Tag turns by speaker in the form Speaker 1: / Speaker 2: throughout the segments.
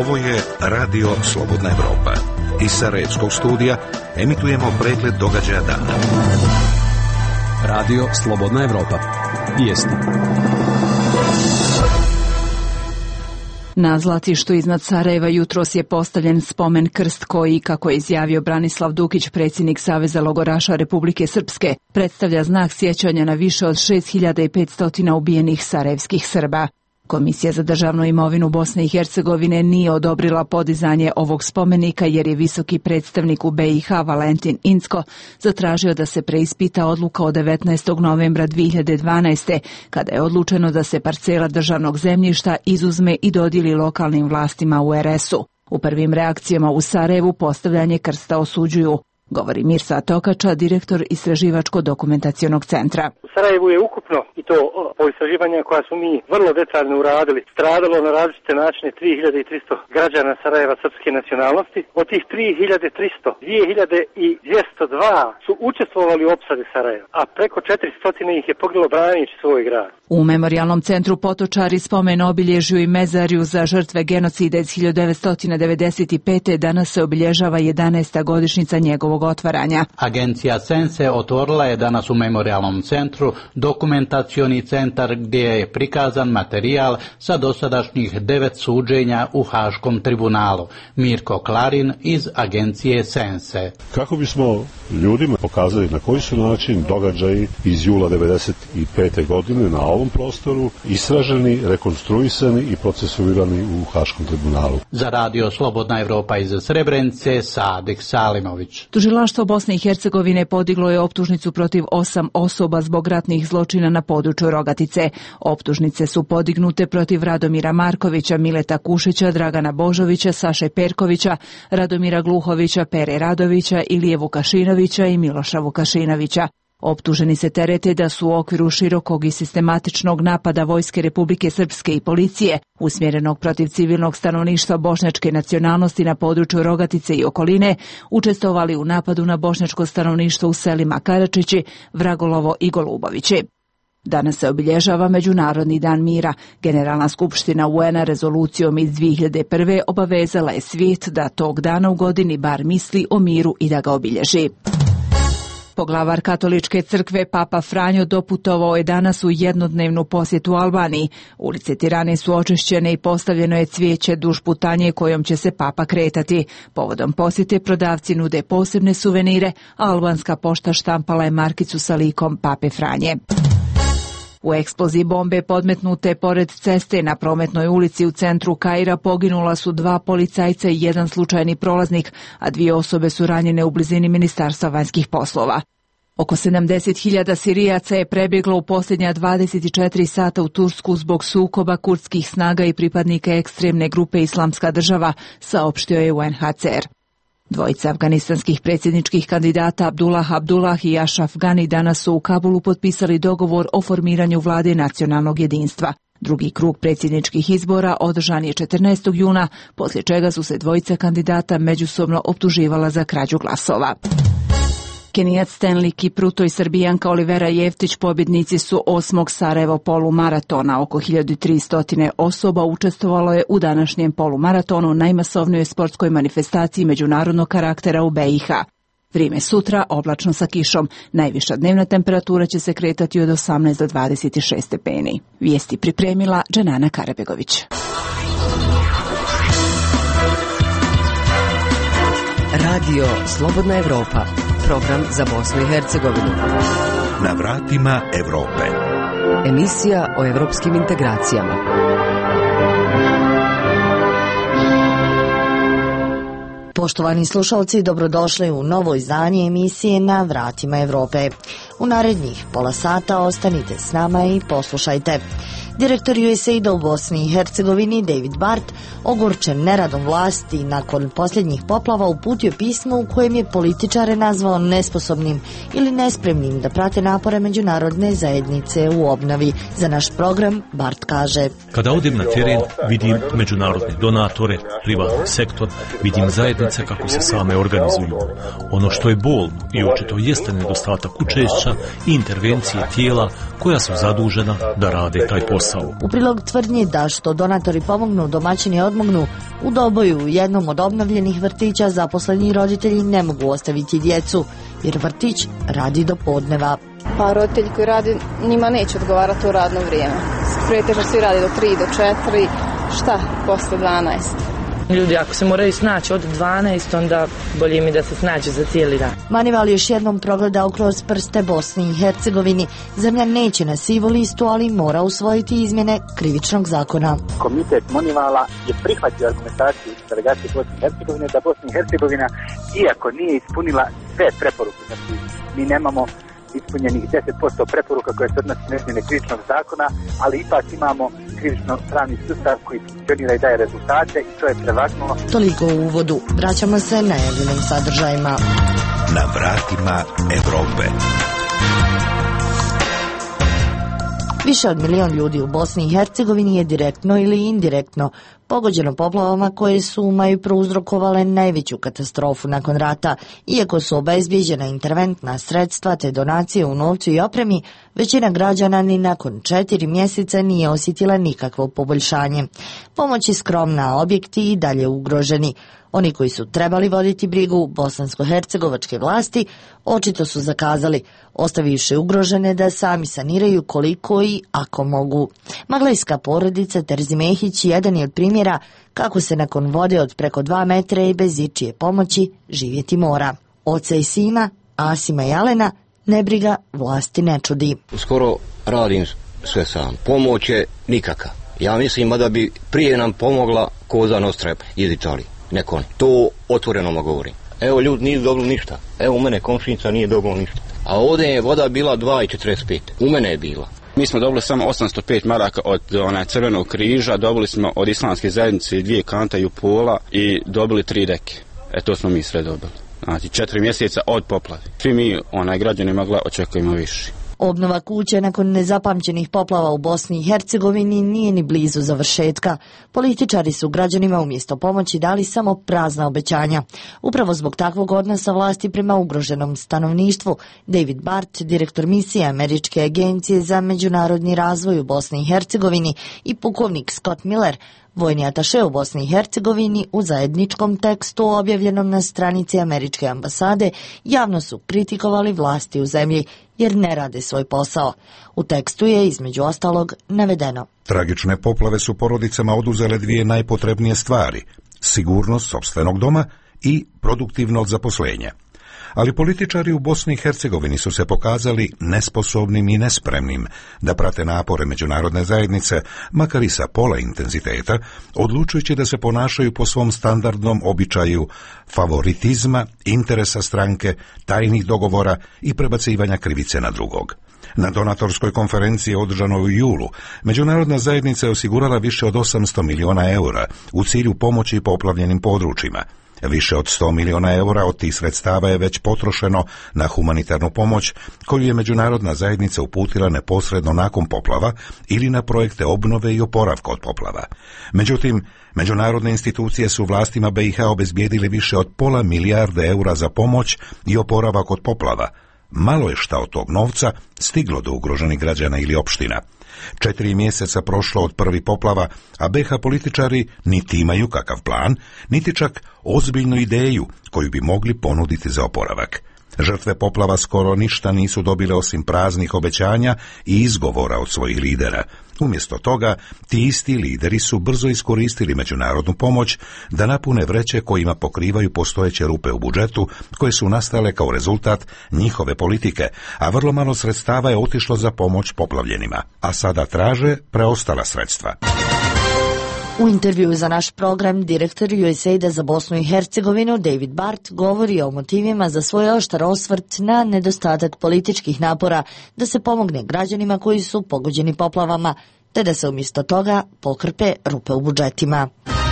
Speaker 1: Ovo je Radio Slobodna Evropa. Iz Sarajevskog studija emitujemo pregled događaja dana.
Speaker 2: Radio Slobodna Evropa. Vijesti.
Speaker 3: Na Zlatištu iznad Sarajeva jutros je postavljen spomen krst koji, kako je izjavio Branislav Dukić, predsjednik Saveza logoraša Republike Srpske, predstavlja znak sjećanja na više od 6500 ubijenih sarajevskih Srba. Komisija za državnu imovinu Bosne i Hercegovine nije odobrila podizanje ovog spomenika jer je visoki predstavnik u BiH Valentin Incko zatražio da se preispita odluka od 19. novembra 2012. kada je odlučeno da se parcela državnog zemljišta izuzme i dodijeli lokalnim vlastima u RS-u. U prvim reakcijama u Sarajevu postavljanje krsta osuđuju, govori Mirsa Tokača, direktor Istraživačko-dokumentacionog centra.
Speaker 4: U Sarajevu je ukupno, i to po istraživanjima koja smo mi vrlo detaljno uradili, stradalo na različite načine 3300 građana Sarajeva srpske nacionalnosti. Od tih 3300, 2202 su učestvovali u opsadi Sarajeva, a preko 400 ih je poginulo braneći svoj grad.
Speaker 3: U Memorijalnom centru Potočari spomen obilježju i mezarju za žrtve genocida iz 1995. danas se obilježava 11. godišnjica njegovog otvaranja.
Speaker 5: Agencija Sense otvorila je danas u Memorijalnom centru dokumentacioni centar gdje je prikazan materijal sa dosadašnjih 9 suđenja u Haškom tribunalu. Mirko Klarin iz Agencije Sense.
Speaker 6: Kako bismo ljudima pokazali na koji su način događaji iz jula 1995. godine na ovom prostoru istraženi, rekonstruisani i procesuirani u Haškom tribunalu.
Speaker 5: Za Radio Slobodna Evropa iz Srebrenice, Sadik Salimović.
Speaker 3: Tužilaštvo Bosne i Hercegovine podiglo je optužnicu protiv 8 osoba zbog ratnih zločina na području Rogatice. Optužnice su podignute protiv Radomira Markovića, Mileta Kušića, Dragana Božovića, Saše Perkovića, Radomira Gluhovića, Pere Radovića, Ilije Vukašinovića i Miloša Vukašinovića. Optuženi se terete da su u okviru širokog i sistematičnog napada Vojske Republike Srpske i policije, usmjerenog protiv civilnog stanovništva bošnjačke nacionalnosti na području Rogatice i okoline, učestvovali u napadu na bošnjačko stanovništvo u selima Karačići, Vragolovo i Golubovići. Danas se obilježava Međunarodni dan mira. Generalna skupština UN-a rezolucijom iz 2001. obavezala je svijet da tog dana u godini bar misli o miru i da ga obilježi. Poglavar Katoličke crkve Papa Franjo doputovao je danas u jednodnevnu posjetu Albaniji. Ulice Tirane su očišćene i postavljeno je cvijeće duž putanje kojom će se Papa kretati. Povodom posjete prodavci nude posebne suvenire, a albanska pošta štampala je markicu sa likom Pape Franje. U eksploziji bombe podmetnute pored ceste na Prometnoj ulici u centru Kaira poginula su 2 policajca i 1 slučajni prolaznik, a 2 osobe su ranjene u blizini Ministarstva vanjskih poslova. Oko 70.000 Sirijaca je prebjeglo u posljednja 24 sata u Tursku zbog sukoba kurdskih snaga i pripadnika ekstremne grupe Islamska država, saopštio je UNHCR. Dvojica afganistanskih predsjedničkih kandidata Abdullah i Ashraf Ghani danas su u Kabulu potpisali dogovor o formiranju vlade nacionalnog jedinstva. Drugi krug predsjedničkih izbora održan je 14. juna, poslije čega su se dvojica kandidata međusobno optuživala za krađu glasova. Kenijac Stanley Kipruto i Srbijanka Olivera Jeftić pobjednici su 8. Sarajevo polumaratona. Oko 1300 osoba učestvovalo je u današnjem polumaratonu, najmasovnijoj sportskoj manifestaciji međunarodnog karaktera u BiH. Vrijeme sutra oblačno sa kišom. Najviša dnevna temperatura će se kretati od 18 do 26 stepeni. Vijesti pripremila Dženana Karabegović.
Speaker 7: Radio Slobodna Evropa. Program za Bosnu i Hercegovinu.
Speaker 1: Na vratima Evrope.
Speaker 7: Emisija o evropskim integracijama. Poštovani slušalci, dobrodošli u novo izdanje emisije Na vratima Evrope. U narednih pola sata ostanite s nama i poslušajte. Direktor USAID-a u Bosni i Hercegovini David Bart, ogorčen neradom vlasti nakon posljednjih poplava, uputio pismo u kojem je političare nazvao nesposobnim ili nespremnim da prate napore međunarodne zajednice u obnovi. Za naš program Bart kaže:
Speaker 8: Kada odem na teren, vidim međunarodne donatore, privatni sektor, vidim zajednice kako se same organizuju. Ono što je bolno i očito jeste nedostatak učešća i intervencije tijela koja su zadužena da rade taj posao. posao.
Speaker 7: U prilog tvrdnji da što donatori pomognu, domaćini odmognu, u Doboju u jednom od obnovljenih vrtića zaposleni roditelji ne mogu ostaviti djecu, jer vrtić radi do podneva.
Speaker 9: Pa roditelji koji radi, njima neće odgovarati u radno vrijeme. Pretežno svi radi do 3, do 4, šta posle 12.
Speaker 10: Ljudi ako se moraju snaći od 12, onda bolje mi da se snađe za cijeli dan.
Speaker 7: Manival još jednom progledao kroz prste Bosni i Hercegovini. Zemlja neće na sivu listu, ali mora usvojiti izmjene krivičnog zakona.
Speaker 11: Komitet Manivala je prihvatio argumentaciju delegacije Bosne i Hercegovine da Bosna i Hercegovina, iako nije ispunila sve preporuke, znači mi nemamo ispunjenih 10% preporuka koje se odnosi na izmjene krivičnog zakona, ali ipak imamo krivično-pravni sustav koji funkcionira i daje rezultate i to je prevagnulo.
Speaker 7: Toliko u uvodu. Vraćamo se najavljenim sadržajima.
Speaker 1: Na vratima Evrope.
Speaker 7: Više od 1 milion ljudi u Bosni i Hercegovini je direktno ili indirektno pogođeno poplavama koje su u maju prouzrokovale najveću katastrofu nakon rata. Iako su obezbijeđena interventna sredstva te donacije u novcu i opremi, većina građana ni nakon 4 mjeseca nije osjetila nikakvo poboljšanje. Pomoć je skromna, objekti i dalje ugroženi. Oni koji su trebali voditi brigu bosansko-hercegovačke vlasti očito su zakazali, ostavivši ugrožene da sami saniraju koliko i ako mogu. Maglejska porodica Terzimehić jedan je od primjera kako se nakon vode od preko 2 metra i bez ičije pomoći živjeti mora. Oca i sina, Asima i Alena, nebriga vlasti ne čudi.
Speaker 12: Skoro radim sve sam. Pomoć je nikaka. Ja mislim da bi prije nam pomogla Koza Nostra iz Italije. Nekon. To otvoreno mu govorim. Evo ljudi nisu dobili ništa. Evo u mene komšinica nije dobila ništa. A ovdje je voda bila 2,45. U mene je bila.
Speaker 13: Mi smo dobili samo 805 maraka od Crvenog križa, dobili smo od islamske zajednice 2 kante i pola i dobili 3 deke. To smo mi sve dobili. Znači 4 mjeseca od poplave. Svi mi, građani mogla očekujemo više.
Speaker 7: Obnova kuće nakon nezapamćenih poplava u Bosni i Hercegovini nije ni blizu završetka. Političari su građanima umjesto pomoći dali samo prazna obećanja. Upravo zbog takvog odnosa vlasti prema ugroženom stanovništvu, David Bart, direktor misije Američke agencije za međunarodni razvoj u Bosni i Hercegovini, i pukovnik Scott Miller, vojni ataše u Bosni i Hercegovini, u zajedničkom tekstu objavljenom na stranici Američke ambasade javno su kritikovali vlasti u zemlji jer ne rade svoj posao. U tekstu je između ostalog navedeno:
Speaker 1: tragične poplave su porodicama oduzele 2 najpotrebnije stvari: sigurnost sopstvenog doma i produktivnog zaposlenja. Ali političari u Bosni i Hercegovini su se pokazali nesposobnim i nespremnim da prate napore međunarodne zajednice, makar i sa pola intenziteta, odlučujući da se ponašaju po svom standardnom običaju favoritizma, interesa stranke, tajnih dogovora i prebacivanja krivice na drugog. Na donatorskoj konferenciji održanoj u julu, međunarodna zajednica je osigurala više od 800 miliona eura u cilju pomoći poplavljenim područjima. Više od 100 miliona eura od tih sredstava je već potrošeno na humanitarnu pomoć koju je međunarodna zajednica uputila neposredno nakon poplava ili na projekte obnove i oporavka od poplava. Međutim, međunarodne institucije su vlastima BiH obezbijedile više od pola milijarde eura za pomoć i oporavak od poplava. Malo je šta od tog novca stiglo do ugroženih građana ili opština. 4 mjeseca prošlo od prvih poplava, a BiH političari niti imaju kakav plan, niti čak ozbiljnu ideju koju bi mogli ponuditi za oporavak. Žrtve poplava skoro ništa nisu dobile osim praznih obećanja i izgovora od svojih lidera. Umjesto toga, ti isti lideri su brzo iskoristili međunarodnu pomoć da napune vreće kojima pokrivaju postojeće rupe u budžetu koje su nastale kao rezultat njihove politike, a vrlo malo sredstava je otišlo za pomoć poplavljenima, a sada traže preostala sredstva.
Speaker 7: U intervjuu za naš program direktor USAID-a za Bosnu i Hercegovinu David Bart govori o motivima za svoj oštar osvrt na nedostatak političkih napora da se pomogne građanima koji su pogođeni poplavama, te da se umjesto toga pokrpe rupe u budžetima.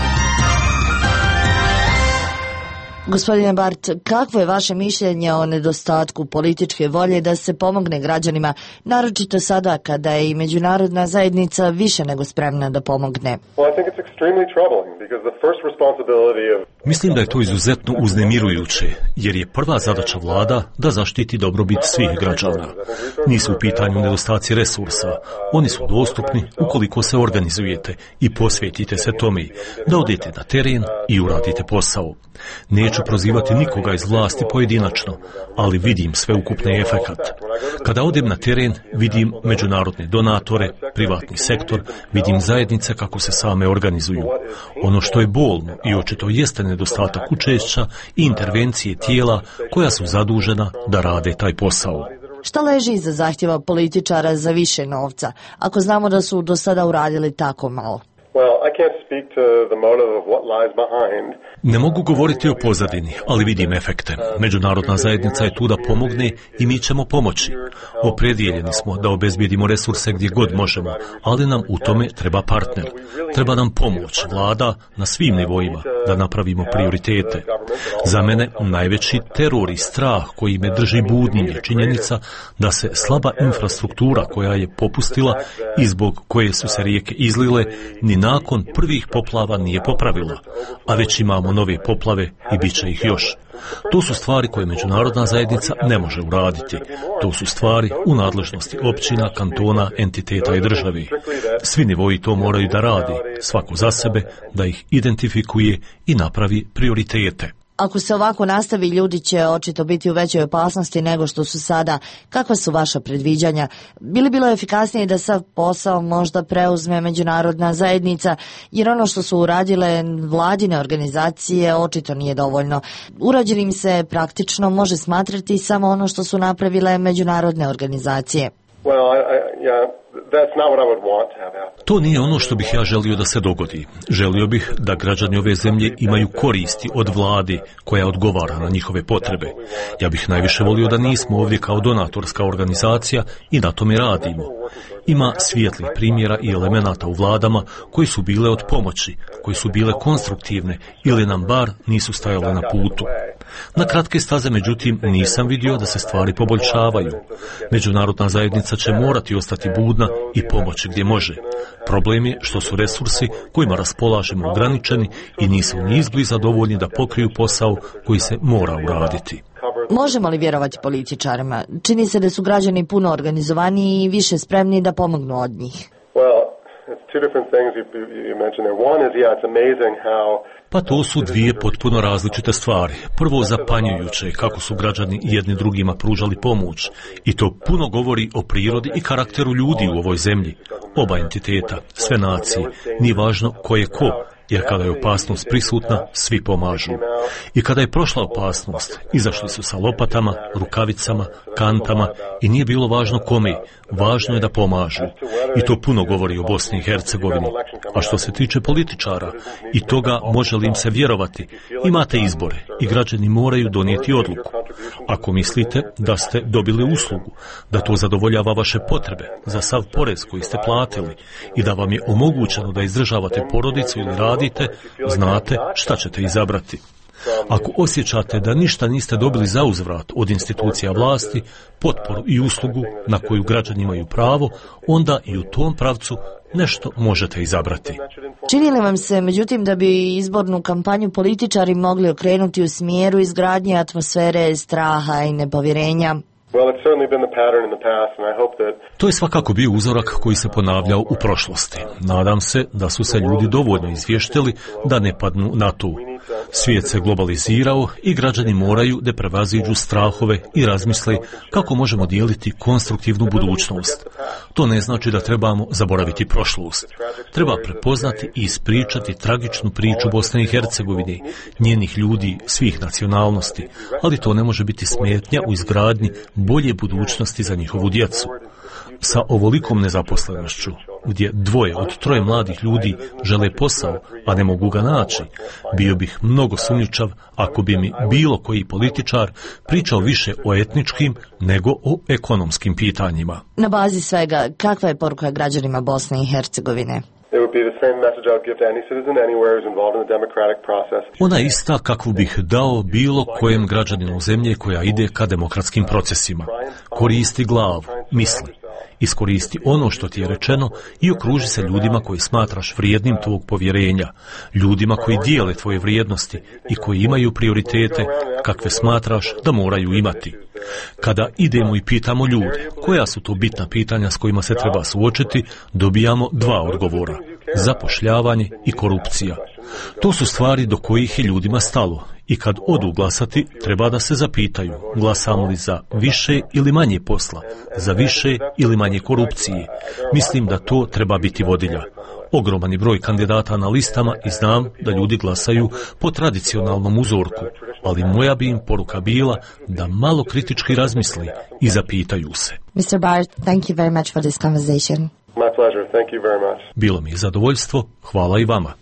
Speaker 7: Gospodine Bart, kakvo je vaše mišljenje o nedostatku političke volje da se pomogne građanima, naročito sada kada je i međunarodna zajednica više nego spremna da pomogne?
Speaker 14: Well, I think it's extremely troubling
Speaker 8: Mislim da je to izuzetno uznemirujuće, jer je prva zadaća vlada da zaštiti dobrobit svih građana. Nisu u pitanju nedostaci resursa, oni su dostupni ukoliko se organizujete i posvetite se tome, da odete na teren i uradite posao. Neću prozivati nikoga iz vlasti pojedinačno, ali vidim sveukupni efekat. Kada odem na teren, vidim međunarodne donatore, privatni sektor, vidim zajednice kako se same organizuju. Ono što je bolno i očito jeste nedostatak učešća i intervencije tijela koja su zadužena da rade taj posao.
Speaker 7: Šta leži iza zahtjeva političara za više novca, ako znamo da su do sada uradili tako malo?
Speaker 8: Ne mogu govoriti o pozadini, ali vidim efekte. Međunarodna zajednica je tu da pomogne i mi ćemo pomoći. Opredijeljeni smo da obezbijedimo resurse gdje god možemo, ali nam u tome treba partner. Treba nam pomoć vlada na svim nivoima da napravimo prioritete. Za mene najveći teror i strah koji me drži budnim je činjenica da se slaba infrastruktura koja je popustila i zbog koje su se rijeke izlile ni nakon prvih poplava nije popravila, a već imamo nove poplave i bit će ih još. To su stvari koje međunarodna zajednica ne može uraditi. To su stvari u nadležnosti općina, kantona, entiteta i državi. Svi nivoji to moraju da radi, svako za sebe, da ih identifikuje i napravi prioritete.
Speaker 7: Ako se ovako nastavi, ljudi će očito biti u većoj opasnosti nego što su sada. Kakva su vaša predviđanja? Bi li bilo efikasnije da sav posao možda preuzme međunarodna zajednica, jer ono što su uradile vladine organizacije očito nije dovoljno. Urađenim se praktično može smatrati samo ono što su napravile međunarodne organizacije.
Speaker 8: To nije ono što bih ja želio da se dogodi. Želio bih da građani ove zemlje imaju koristi od vlade koja odgovara na njihove potrebe. Ja bih najviše volio da nismo ovdje kao donatorska organizacija i na tome radimo. Ima svijetlih primjera i elemenata u vladama koji su bile od pomoći, koji su bile konstruktivne ili nam bar nisu stajale na putu. Na kratke staze, međutim, nisam vidio da se stvari poboljšavaju. Međunarodna zajednica će morati ostati budna i pomoći gdje može. Problem je što su resursi kojima raspolažemo ograničeni i nisu ni izbliza dovoljni da pokriju posao koji se mora uraditi.
Speaker 7: Možemo li vjerovati političarima? Čini se da su građani puno organizovaniji i više spremni da pomognu od njih.
Speaker 8: Pa to su dvije potpuno različite stvari. Prvo, zapanjujuće kako su građani jedni drugima pružali pomoć. I to puno govori o prirodi i karakteru ljudi u ovoj zemlji. Oba entiteta, sve nacije, nije važno ko je ko, jer kada je opasnost prisutna, svi pomažu. I kada je prošla opasnost, izašli su sa lopatama, rukavicama, kantama i nije bilo važno kome, važno je da pomažu. I to puno govori o Bosni i Hercegovini. A što se tiče političara i toga može li im se vjerovati, imate izbore i građani moraju donijeti odluku. Ako mislite da ste dobili uslugu, da to zadovoljava vaše potrebe za sav porez koji ste platili i da vam je omogućeno da izdržavate porodicu ili radite, znate šta ćete izabrati. Ako osjećate da ništa niste dobili za uzvrat od institucija vlasti, potporu i uslugu na koju građani imaju pravo, onda i u tom pravcu nešto možete izabrati.
Speaker 7: Čini li vam se, međutim, da bi izbornu kampanju političari mogli okrenuti u smjeru izgradnje atmosfere straha i nepovjerenja?
Speaker 8: To je svakako bio uzorak koji se ponavljao u prošlosti. Nadam se da su se ljudi dovoljno izvještili da ne padnu na to. Svijet se globalizirao i građani moraju da prevaziđu strahove i razmisle kako možemo dijeliti konstruktivnu budućnost. To ne znači da trebamo zaboraviti prošlost. Treba prepoznati i ispričati tragičnu priču Bosne i Hercegovine, njenih ljudi, svih nacionalnosti, ali to ne može biti smetnja u izgradnji bolje budućnosti za njihovu djecu. Sa ovolikom nezaposlenošću, gdje 2 od 3 mladih ljudi žele posao, a ne mogu ga naći, bio bih mnogo sumnjičav ako bi mi bilo koji političar pričao više o etničkim nego o ekonomskim pitanjima.
Speaker 7: Na bazi svega, kakva je poruka građanima Bosne i Hercegovine?
Speaker 8: Ona je ista kakvu bih dao bilo kojem građaninu zemlje koja ide ka demokratskim procesima. Koristi glavu, misli. Iskoristi ono što ti je rečeno i okruži se ljudima koji smatraš vrijednim tvog povjerenja, ljudima koji dijele tvoje vrijednosti i koji imaju prioritete kakve smatraš da moraju imati. Kada idemo i pitamo ljude koja su to bitna pitanja s kojima se treba suočiti, dobijamo dva odgovora: zapošljavanje i korupcija. To su stvari do kojih je ljudima stalo i kad odu glasati treba da se zapitaju glasamo li za više ili manje posla, za više ili manje korupcije. Mislim da to treba biti vodilja. Ogroman je broj kandidata na listama i znam da ljudi glasaju po tradicionalnom uzorku, ali moja bi im poruka bila da malo kritički razmisli i zapitaju se.
Speaker 7: Mr. Bart, thank you very much for this conversation.
Speaker 14: My pleasure. Thank you very much.
Speaker 8: Bilo mi je zadovoljstvo, hvala i vama.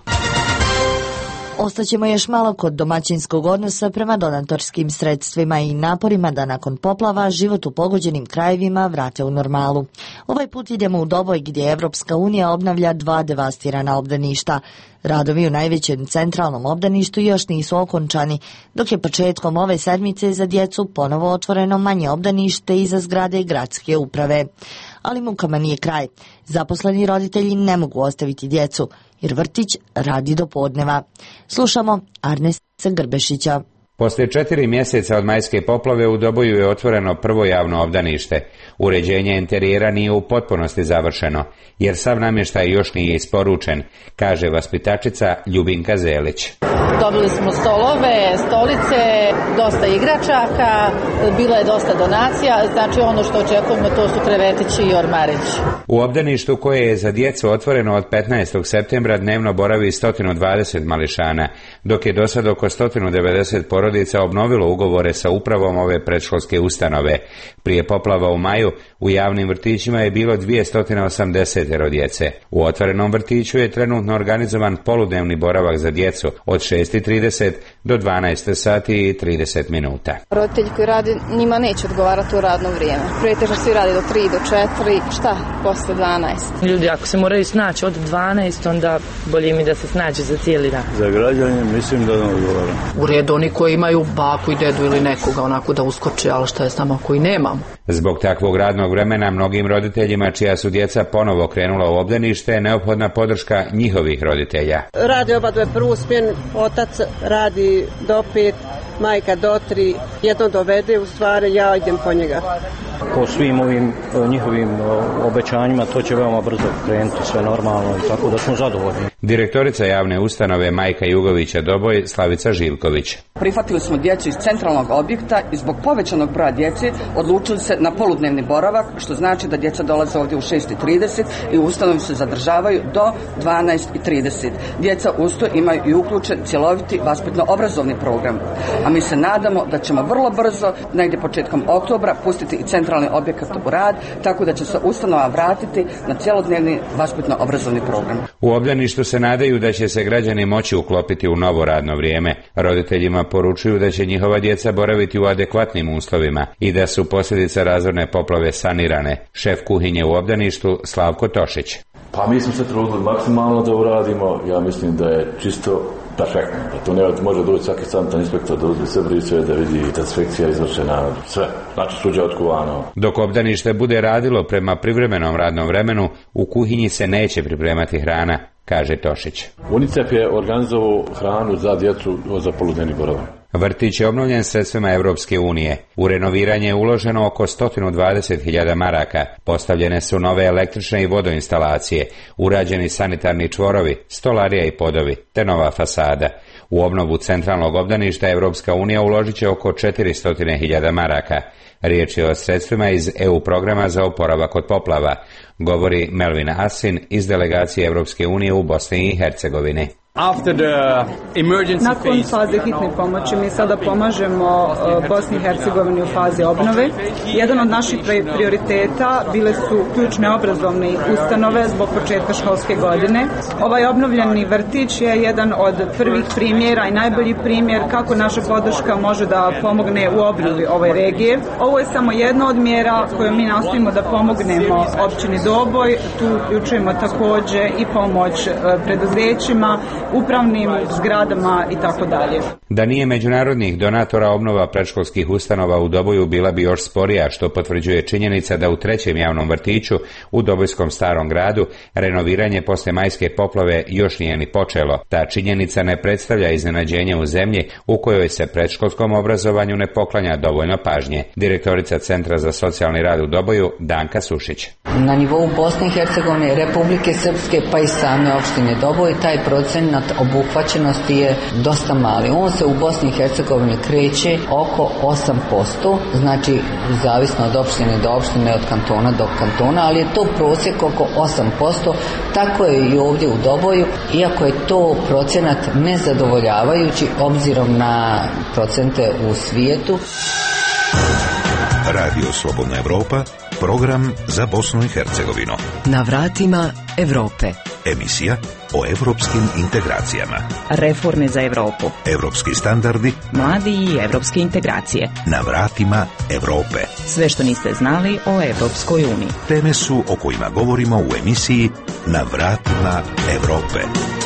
Speaker 7: Ostaćemo još malo kod domaćinskog odnosa prema donatorskim sredstvima i naporima da nakon poplava život u pogođenim krajevima vrate u normalu. Ovaj put idemo u Doboj gdje Evropska unija obnavlja 2 devastirana obdaništa. Radovi u najvećem centralnom obdaništu još nisu okončani, dok je početkom ove sedmice za djecu ponovo otvoreno manje obdanište iza zgrade gradske uprave. Ali mukama nije kraj. Zaposleni roditelji ne mogu ostaviti djecu, jer vrtić radi do podneva. Slušamo Arnesa Grbešića.
Speaker 15: Poslije 4 mjeseca od majske poplave u Doboju je otvoreno prvo javno obdanište. Uređenje interijera nije u potpunosti završeno, jer sav namještaj još nije isporučen, kaže vaspitačica Ljubinka Zelić.
Speaker 16: Dobili smo stolove, stolice, dosta igračaka, bilo je dosta donacija, znači ono što očekujemo to su krevetići i ormarići.
Speaker 15: U obdaništu koje je za djecu otvoreno od 15. septembra dnevno boravi 120 mališana, dok je do sada oko 190 porodica obnovilo ugovore sa upravom ove predškolske ustanove. Prije poplava u maju u javnim vrtićima je bilo 280 djece. U otvorenom vrtiću je trenutno organizovan poludnevni boravak za djecu od 6:30 do 12 sati i 30 minuta.
Speaker 9: Roditelji koji rade, njima neće odgovarati u radno vrijeme. Pretežno svi radi do 3, do 4, šta posle 12.
Speaker 10: Ljudi ako se moraju snaći od 12, onda bolje mi da se snađe za cijeli dan.
Speaker 17: Za građane mislim da ne odgovara.
Speaker 18: U redu oni koji imaju baku i dedu ili nekoga onako da uskoče, ali šta je s nama koji nemamo.
Speaker 15: Zbog takvog radnog vremena mnogim roditeljima čija su djeca ponovo krenula u obdanište je neophodna podrška njihovih roditelja.
Speaker 19: Radi oba dvoje prvu smjenu, otac radi do 5, majka do 3, jedno dovede, u stvari ja idem po njega.
Speaker 17: Po svim ovim njihovim obećanjima to će veoma brzo krenuti, sve normalno i tako da smo zadovoljni.
Speaker 15: Direktorica javne ustanove Majka Jugovića Doboj, Slavica Živković.
Speaker 20: Prihvatili smo djecu iz centralnog objekta i zbog povećanog broja djece odlučili se na poludnevni boravak, što znači da djeca dolaze ovdje u 6:30 i u ustanovi se zadržavaju do 12:30. Djeca usto imaju i uključen cjeloviti vaspitno-obrazovni program. A mi se nadamo da ćemo vrlo brzo, negdje početkom oktobra, pustiti i centralni objekat u rad, tako da će se ustanova vratiti na cjelodnevni vaspitno-obrazovni program.
Speaker 15: U obdaništu se nadaju da će se građani moći uklopiti u novo radno vrijeme. Roditeljima poručuju da će njihova djeca boraviti u adekvatnim uslovima i da su posljedice razorne poplave sanirane. Šef kuhinje u obdaništu Slavko Tošić.
Speaker 21: Pa mi smo se trudili maksimalno da uradimo, ja mislim da je čisto perfektno. Da to ne može doći svaki sanitarni inspektor da uzme sve brisove, da vidi da inspekcija izvršena, sve, znači suđe otkuvano.
Speaker 15: Dok obdanište bude radilo prema privremenom radnom vremenu, u kuhinji se neće pripremati hrana, kaže Tošić.
Speaker 21: UNICEF je organizovao hranu za djecu za poludnevni boravak.
Speaker 15: Vrtić je obnovljen sredstvima Evropske unije. U renoviranje je uloženo oko 120.000 maraka. Postavljene su nove električne i vodoinstalacije, urađeni sanitarni čvorovi, stolarija i podovi, te nova fasada. U obnovu centralnog obdaništa Evropska unija uložit će oko 400.000 maraka. Riječ je o sredstvima iz EU programa za oporavak od poplava, govori Melvin Asin iz delegacije Evropske unije u Bosni i Hercegovini.
Speaker 22: Nakon faze hitne pomoći mi sada pomažemo Bosni i Hercegovini u fazi obnove. Jedan od naših prioriteta bile su ključne obrazovne ustanove zbog početka školske godine. Ovaj obnovljeni vrtić je jedan od prvih primjera i najbolji primjer kako naša podrška može da pomogne u obnovi ove regije. Ovo je samo jedna od mjera koju mi nastojimo da pomognemo općini Doboj. Tu uključujemo također i pomoć preduzećima upravnim zgradama i tako dalje.
Speaker 15: Da nije međunarodnih donatora, obnova predškolskih ustanova u Doboju bila bi još sporija, što potvrđuje činjenica da u 3. javnom vrtiću u Dobojskom Starom gradu renoviranje posle majske poplave još nije ni počelo. Ta činjenica ne predstavlja iznenađenje u zemlji u kojoj se predškolskom obrazovanju ne poklanja dovoljno pažnje. Direktorica Centra za socijalni rad u Doboju, Danka Sušić.
Speaker 2: Na nivou Bosne i Hercegovine, Republike Srpske pa i same opštine Doboj, taj procenat obuhvaćenosti je dosta mali. On se u Bosni i Hercegovini kreće oko 8%, znači zavisno od opštine do opštine, od kantona do kantona, ali je to prosjek oko 8%, tako je i ovdje u Doboju, iako je to procenat nezadovoljavajući obzirom na procente u svijetu.
Speaker 1: Radio Slobodna Evropa, program za Bosnu i Hercegovinu.
Speaker 4: Na vratima Evrope.
Speaker 1: Emisija o evropskim integracijama.
Speaker 4: Reforme za Evropu.
Speaker 1: Evropski standardi.
Speaker 4: Mladi i evropske integracije.
Speaker 1: Na vratima Evrope.
Speaker 4: Sve što niste znali o Evropskoj uniji.
Speaker 1: Teme su o kojima govorimo u emisiji Na vratima Evrope.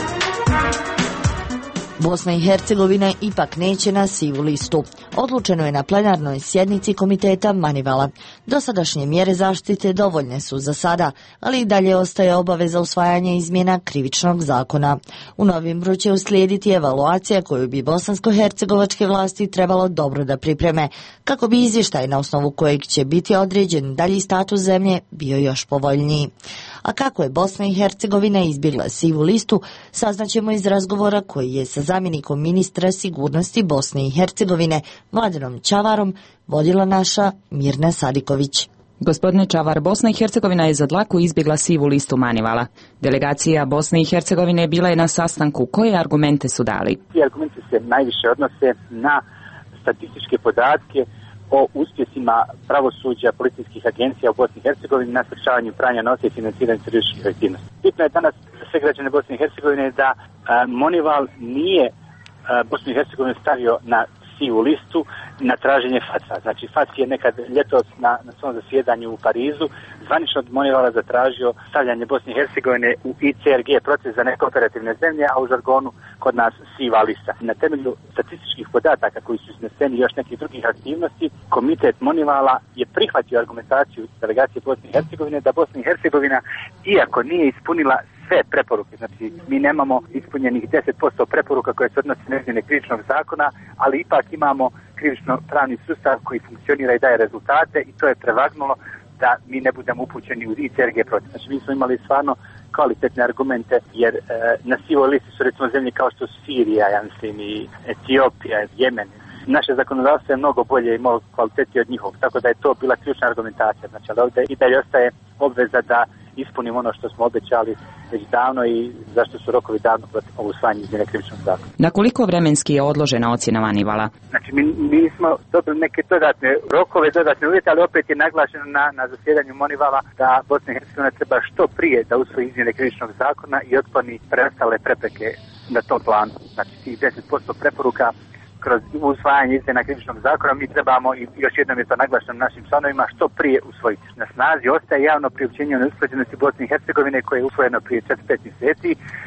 Speaker 7: Bosna i Hercegovina ipak neće na sivu listu. Odlučeno je na plenarnoj sjednici komiteta Manivala. Dosadašnje mjere zaštite dovoljne su za sada, ali i dalje ostaje obaveza usvajanja izmjena krivičnog zakona. U novembru će uslijediti evaluacija koju bi bosansko-hercegovačke vlasti trebalo dobro da pripreme, kako bi izvještaj na osnovu kojeg će biti određen dalji status zemlje bio još povoljniji. A kako je Bosna i Hercegovina izbjegla sivu listu, saznaćemo iz razgovora koji je sa zamjenikom ministra sigurnosti Bosne i Hercegovine, Mladenom Čavarom, vodila naša Mirna Sadiković.
Speaker 4: Gospodine Čavar, Bosna i Hercegovina je za dlaku izbjegla sivu listu Manivala. Delegacija Bosne i Hercegovine bila je na sastanku. Koje argumente su dali?
Speaker 11: Ti argumenti se najviše odnose na statističke podatke o uspjesima pravosuđa, policijskih agencija u Bosni i Hercegovini na sprečavanju pranja novca i financiranju terorističkih aktivnosti. Bitno je danas za sve građane Bosne i Hercegovine da Monival nije Bosnu i Hercegovinu stavio na sivu listu na traženje FATF-a. Znači FATF je nekad ljetos na svom zasjedanju u Parizu zvanično od Monivala zatražio stavljanje Bosne i Hercegovine u ICRG proces za nekooperativne zemlje, a u žargonu kod nas siva lista. Na temelju statističkih podataka koji su izneseni još nekih drugih aktivnosti, komitet Monivala je prihvatio argumentaciju delegacije Bosne i Hercegovine da Bosna i Hercegovina, iako nije ispunila sve preporuke, znači mi nemamo ispunjenih 10% preporuka koje se odnose na izmjene krivičnog zakona, ali ipak imamo krivično pravni sustav koji funkcionira i daje rezultate i to je prevagnulo da mi ne budemo upućeni u ICRG proces. Znači mi smo imali stvarno kvalitetne argumente jer na sivoj listi su recimo zemlje kao što su Sirija, ja mislim i Etiopija, Jemen. Naše zakonodavstvo je mnogo bolje i mnogo kvalitetnije od njihovog, tako da je to bila ključna argumentacija. Znači, ali ovdje i dalje ostaje obveza da ispunimo ono što smo obećali već davno i zašto su rokovi davno protiv usvajanja izmjene krivičnog zakona.
Speaker 4: Na koliko vremenski je odložena ocjena Manivala?
Speaker 11: Znači, mi smo dobili neke dodatne rokove, dodatne uvjete, ali opet je naglašeno na zasjedanju Manivala da Bosna i Hercegovina treba što prije da usvoji izmjene krivičnog zakona i otkloni preostale prepreke na tom planu. Znači, tih 10% preporuka kroz usvajanje izmjena krivičnog zakona mi trebamo, i još jednom je to naglašeno našim članovima, što prije usvojiti. Na snazi ostaje javno priopćenje o neusklađenosti Bosne i Hercegovine koje je usvojeno prije 4-5 mjeseci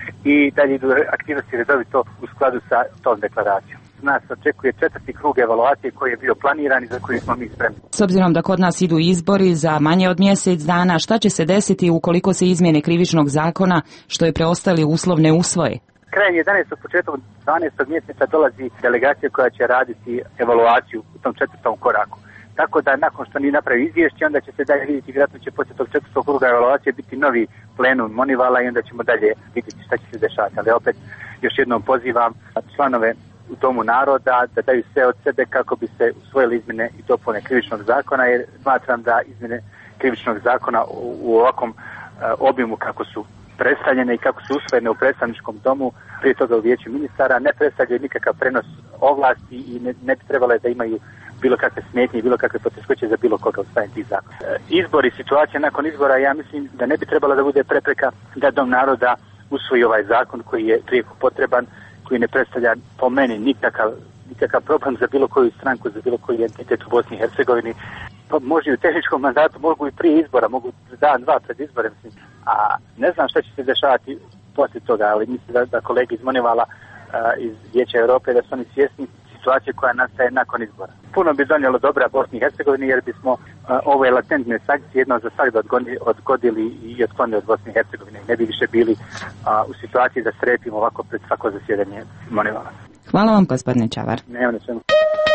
Speaker 11: i dalje idu aktivnosti redovito u skladu sa tom deklaracijom. Nas očekuje 4. krug evaluacije koji je bio planiran i za koji smo mi spremni.
Speaker 4: S obzirom da kod nas idu izbori za manje od mjesec dana, šta će se desiti ukoliko se izmjene krivičnog zakona što je preostali uslov ne usvoje?
Speaker 11: Krajem 11. početkom 12. mjeseca dolazi delegacija koja će raditi evaluaciju u tom 4. koraku. Tako da nakon što mi napravi izvješće, onda će se dalje vidjeti, vjerojatno će poslije tog 4. kruga evaluacije biti novi plenum Monivala i onda ćemo dalje vidjeti šta će se dešavati. Ali opet još jednom pozivam članove u Domu naroda da daju sve od sebe kako bi se usvojili izmjene i dopune krivičnog zakona, jer smatram da izmjene krivičnog zakona u ovakvom obimu kako su predstavljene i kako su usvojene u predstavničkom domu, prije toga u vijeću ministara, ne predstavljaju nikakav prenos ovlasti i ne bi trebalo da imaju bilo kakve smetnje i bilo kakve poteškoće za bilo koga usvajanje tih zakona. Izbori, situacija nakon izbora, ja mislim da ne bi trebala da bude prepreka da Dom naroda usvoji ovaj zakon koji je prijeko potreban, koji ne predstavlja po meni nikakav problem za bilo koju stranku, za bilo koji entitet u Bosni i Hercegovini. Pa može i u tehničkom mandatu, mogu i prije izbora, mogu dan, dva pred izborem. A ne znam šta će se dešavati poslije toga, ali mislim da kolege iz Monivala iz Vijeća Europe da su oni svjesni situacije koja nastaje nakon izbora. Puno bi donijelo dobra Bosni i Hercegovini jer bismo ove latentne sankcije jedno za svakda odgodili i otklonili od Bosne i Hercegovine. Ne bi više bili u situaciji da sretimo ovako pred svako zasjedanje Monivala.
Speaker 4: Hvala vam, gospodine Čavar.
Speaker 11: Nema na svemu.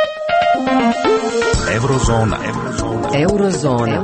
Speaker 7: Eurozona.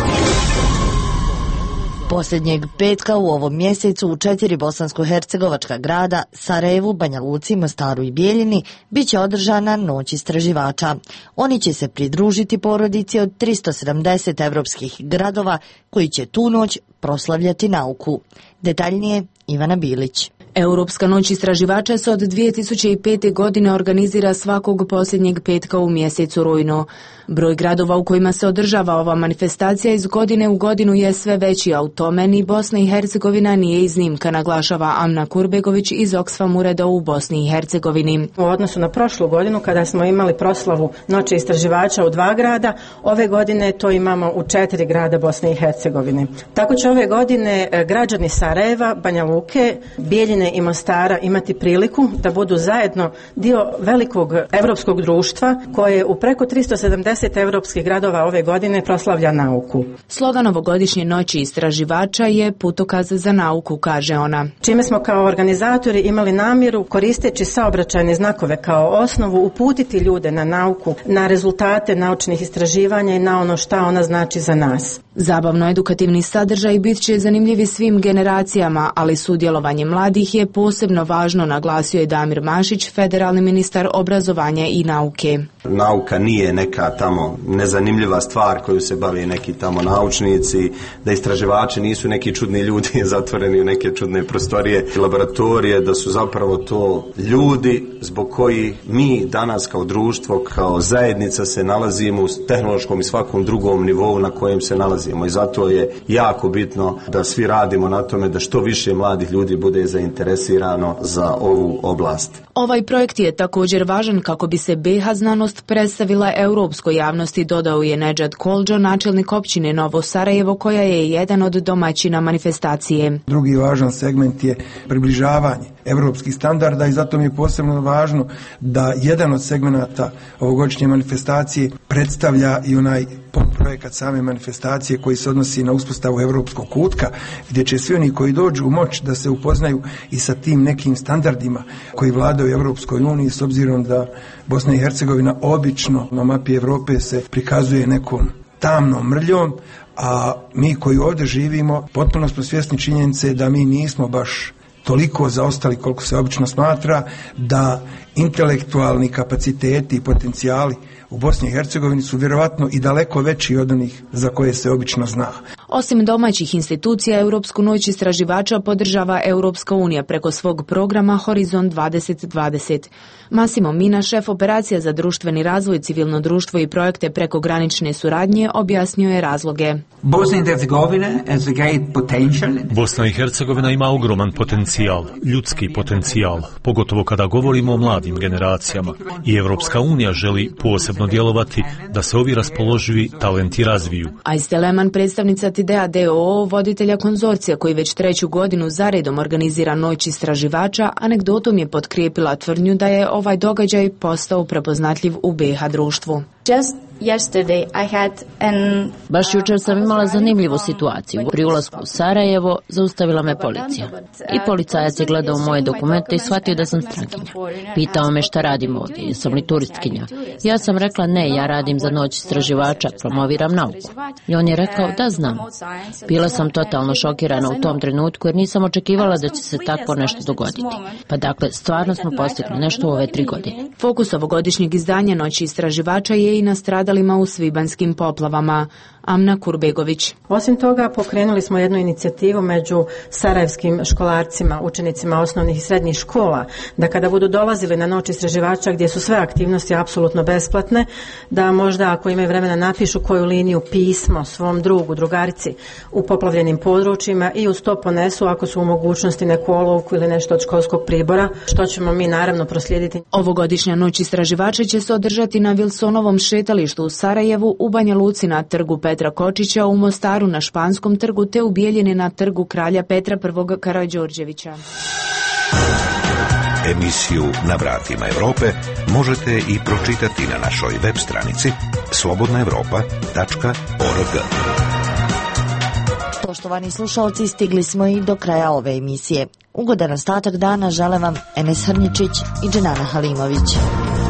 Speaker 7: Posljednjeg petka u ovom mjesecu u 4 bosansko-hercegovačka grada, Sarajevu, Banja Luci, Mostaru i Bijeljini, bit će održana Noć istraživača. Oni će se pridružiti porodici od 370 evropskih gradova koji će tu noć proslavljati nauku. Detaljnije Ivana Bilić.
Speaker 5: Europska noć istraživača se od 2005. godine organizira svakog posljednjeg petka u mjesecu rujnu. Broj gradova u kojima se održava ova manifestacija iz godine u godinu je sve veći, a u tome ni Bosna i Hercegovina nije iznimka, naglašava Amna Kurbegović iz Oxfam ureda u Bosni i Hercegovini.
Speaker 6: U odnosu na prošlu godinu kada smo imali proslavu Noći istraživača u 2 grada, ove godine to imamo u 4 grada Bosne i Hercegovine. Tako će ove godine građani Sarajeva, Banja Luke, Bijeljine i Mostara imati priliku da budu zajedno dio velikog evropskog društva koje u preko 370 evropskih gradova ove godine proslavlja nauku.
Speaker 5: Slogan ovogodišnje Noći istraživača je putokaz za nauku, kaže ona.
Speaker 6: Čime smo kao organizatori imali namjeru, koristeći saobraćajne znakove kao osnovu, uputiti ljude na nauku, na rezultate naučnih istraživanja i na ono šta ona znači za nas.
Speaker 5: Zabavno-edukativni sadržaj bit će zanimljivi svim generacijama, ali sudjelovanje mladih je posebno važno, naglasio je Damir Mašić, federalni ministar obrazovanja i nauke.
Speaker 23: Nauka nije neka tamo nezanimljiva stvar koju se bave neki tamo naučnici, da istraživači nisu neki čudni ljudi zatvoreni u neke čudne prostorije i laboratorije, da su zapravo to ljudi zbog koji mi danas kao društvo, kao zajednica se nalazimo u tehnološkom i svakom drugom nivou na kojem se nalazimo i zato je jako bitno da svi radimo na tome da što više mladih ljudi bude zainteresirano za ovu oblast.
Speaker 5: Ovaj projekt je također važan kako bi se BiH znanost predstavila europskoj javnosti, dodao je Nedžad Kolđo, načelnik općine Novo Sarajevo, koja je jedan od domaćina manifestacije.
Speaker 24: Drugi važan segment je približavanje europskih standarda i zato mi je posebno važno da jedan od segmenata ovogodišnje manifestacije predstavlja i onaj projekat same manifestacije koji se odnosi na uspostavu europskog kutka, gdje će svi oni koji dođu moći da se upoznaju i sa tim nekim standardima koji vladaju u Europskoj uniji, s obzirom da Bosna i Hercegovina obično na mapi Europe se prikazuje nekom tamnom mrljom, a mi koji ovdje živimo potpuno smo svjesni činjenice da mi nismo baš toliko zaostali koliko se obično smatra, da intelektualni kapaciteti i potencijali u Bosni i Hercegovini su vjerovatno i daleko veći od onih za koje se obično zna.
Speaker 5: Osim domaćih institucija, Europsku noć istraživača podržava Europska unija preko svog programa Horizont 2020. Massimo Mina, šef operacija za društveni razvoj, civilno društvo i projekte prekogranične suradnje, objasnio je razloge.
Speaker 8: Bosna i Hercegovina ima ogroman potencijal, ljudski potencijal, pogotovo kada govorimo o mladim generacijama. I Europska unija želi posebno djelovati da se ovi raspoloživi talenti razviju.
Speaker 5: Ajste Leman, predstavnica Tidea DOO, voditelja konzorcija koji već 3. godinu zaredom organizira Noć istraživača, anegdotom je potkrijepila tvrdnju da je ovaj događaj postao prepoznatljiv u BiH društvu.
Speaker 25: Baš jučer sam imala zanimljivu situaciju. Pri ulasku u Sarajevo zaustavila me policija. I policajac je gledao moje dokumente i shvatio da sam strankinja. Pitao me šta radim ovdje, jesam li turistkinja. Ja sam rekla ne, ja radim za Noć istraživača, promoviram nauku. I on je rekao da znam. Bila sam totalno šokirana u tom trenutku jer nisam očekivala da će se tako nešto dogoditi. Pa dakle, stvarno smo postigli nešto u ove 3 godine.
Speaker 5: Fokus ovogodišnjeg izdanja Noći istraživača je i na stradalima u svibanjskim poplavama. Amna Kurbegović.
Speaker 6: Osim toga, pokrenuli smo jednu inicijativu među sarajevskim školarcima, učenicima osnovnih i srednjih škola, da kada budu dolazili na Noć istraživača gdje su sve aktivnosti apsolutno besplatne, da možda ako imaju vremena napišu koju liniju pismo svom drugu, drugarici u poplavljenim područjima i uz to ponesu ako su u mogućnosti neku olovku ili nešto od školskog pribora, što ćemo mi naravno proslijediti.
Speaker 5: Ovogodišnja Noć istraživača će se održati na Wilsonovom šetalištu skloništu u Sarajevu, u Banja Luci na trgu Petra Kočića, u Mostaru na Španskom trgu te u Bijeljini na trgu kralja Petra I. Karađorđevića.
Speaker 1: Emisiju Na vratima Europe možete i pročitati na našoj web stranici slobodnaevropa.org.
Speaker 7: Poštovani slušalci, stigli smo i do kraja ove emisije. Ugodan ostatak dana žele vam Enes Hrničić i Dženana Halimović.